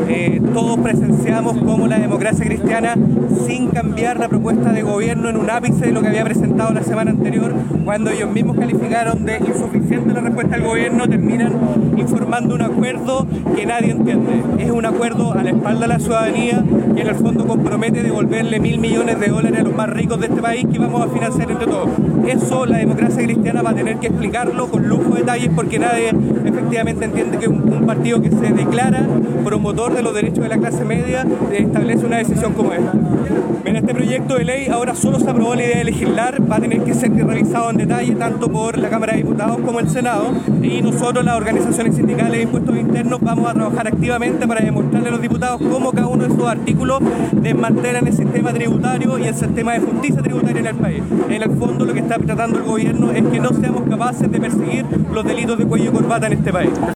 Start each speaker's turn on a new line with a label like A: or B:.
A: Todos presenciamos cómo la democracia cristiana, sin cambiar la propuesta de gobierno en un ápice de lo que había presentado la semana anterior, cuando ellos mismos calificaron de insuficiente la respuesta del gobierno, terminan informando un acuerdo que nadie entiende. Es un acuerdo a la espalda de la ciudadanía que en el fondo compromete devolverle $1.000 millones a los más ricos de este país, que vamos a financiar entre todos. Eso la democracia cristiana va a tener que explicarlo con lujo de detalles, porque nadie efectivamente entiende que un partido que se declara promotor de los derechos de la clase media establece una decisión como esta. En este proyecto de ley ahora solo se aprobó la idea de legislar, va a tener que ser revisado en detalle tanto por la Cámara de Diputados como el Senado, y nosotros, las organizaciones sindicales de impuestos internos, vamos a trabajar activamente para demostrarle a los diputados cómo cada uno de esos artículos desmantelan el sistema tributario y el sistema de justicia tributaria en el país. En el fondo, lo que está tratando el gobierno es que no seamos capaces de perseguir los delitos de cuello y corbata en este país.